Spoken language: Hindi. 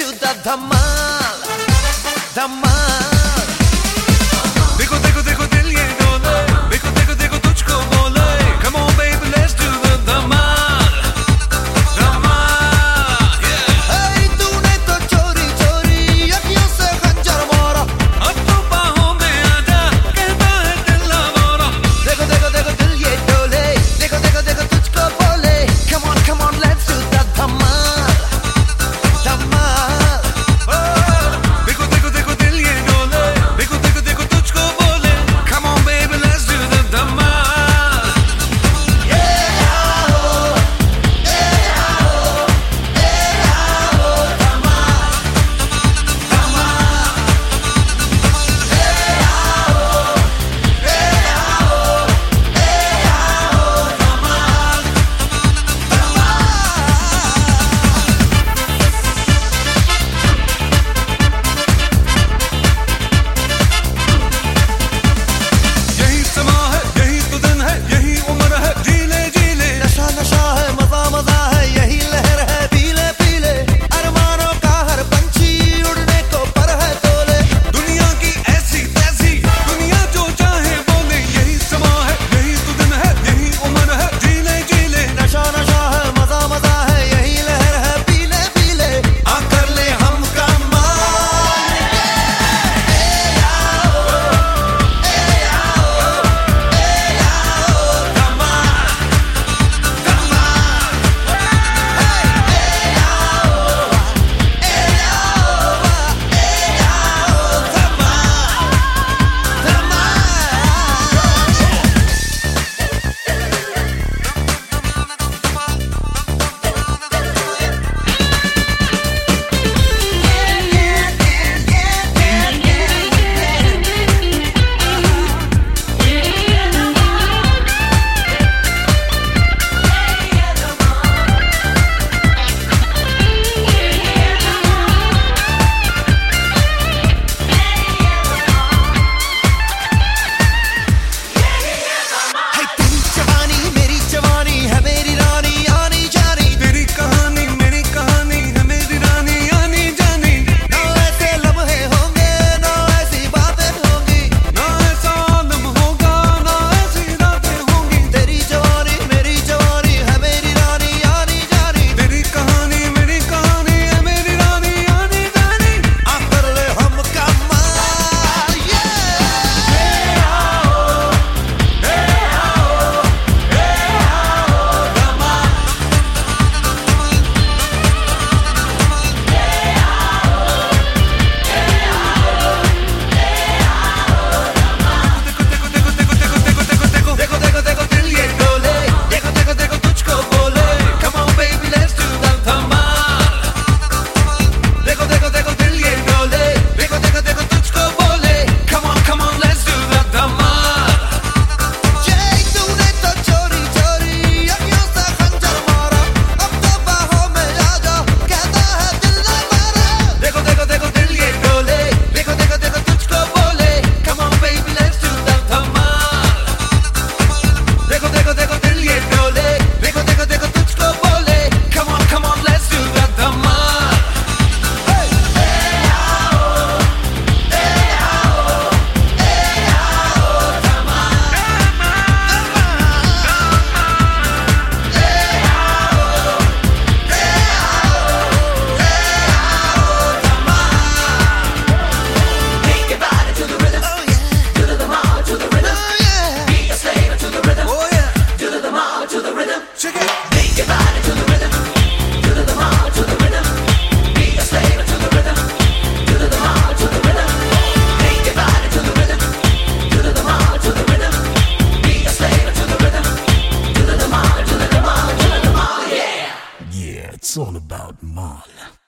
the धमाल धमाल। देखो देखो देखो दिल ये डोले, देखो देखो देखो तुझको बोले, come on baby let's do the Dhamaal Dhamaal. hey, तूने तो चोरी चोरी अखियों से खंजर मारा, अब तो बाहों में आजा कहता है दिल हमारा। देखो देखो देखो दिल ये डोले, देखो देखो देखो तुझको बोले, come on let's do the धमाल धमाल। देखो देखो देखो दिल ये डोले, देखो देखो देखो तुझको बोले, come on baby let's do the धमाल। यही समा है, यही तो दिन है, यही उम्र है, जीले जीले। नशा नशा है, मजा मजा है, यही लहर है, पीले पीले। अरमानों का हर पंछी उड़ने को पर है तोले। दुनिया की ऐसी तैसी, दुनिया जो चाहे बोले। यही समा है, यही तो दिन है, यही उम्र है, जीले जीले। नशा नशा है, मजा मजा है, यही लहर है, पीले पीले। आकर ले हम कमाल। तेरी जवानी मेरी जवानी है, मेरी रानी आनी जानी। तेरी कहानी मेरी कहानी है, मेरी रानी आनी जानी। ना ऐसे लम्हे होंगे, ना ऐसी बातें होंगी, ना ऐसा आलम होगा, ना ऐसी रातें होंगी। तेरी जवानी मेरी जवानी है, मेरी रानी आनी जानी। तेरी कहानी मेरी कहानी है, मेरी रानी आनी जानी। आकर ले हम कमाल। देखो देखो देखो दिल ये डोले, देखो देखो देखो तुझको बोले, come on baby let's do the धमाल। देखो देखो देखो दिल ये डोले, देखो देखो देखो तुझको बोले, come on let's do the धमाल। तूने तो चोरी चोरी अखियों से खंजर मारा, अब तो बाहों में आजा कहता है दिल हमारा। देखो देखो देखो दिल ये डोले, देखो देखो देखो तुझको बोले, come on baby let's do the धमाल। देखो देखो देखो दिल ये डोले, देखो देखो देखो तुझको बोले, come on let's do the Dhamaal. Take your body to the rhythm, oh yeah, to the Dhamaal, to the rhythm, oh yeah. Be a slave to the rhythm, oh yeah, to the Dhamaal, to the rhythm. Check it. Take your body to the rhythm, to the Dhamaal, to the rhythm. Be a slave to the rhythm, to the Dhamaal, to the rhythm. Take your body to the rhythm, to the Dhamaal, to the rhythm. Be a slave to the rhythm, to the Dhamaal, to the Dhamaal, to the Dhamaal, yeah. Yeah, it's all about Mal.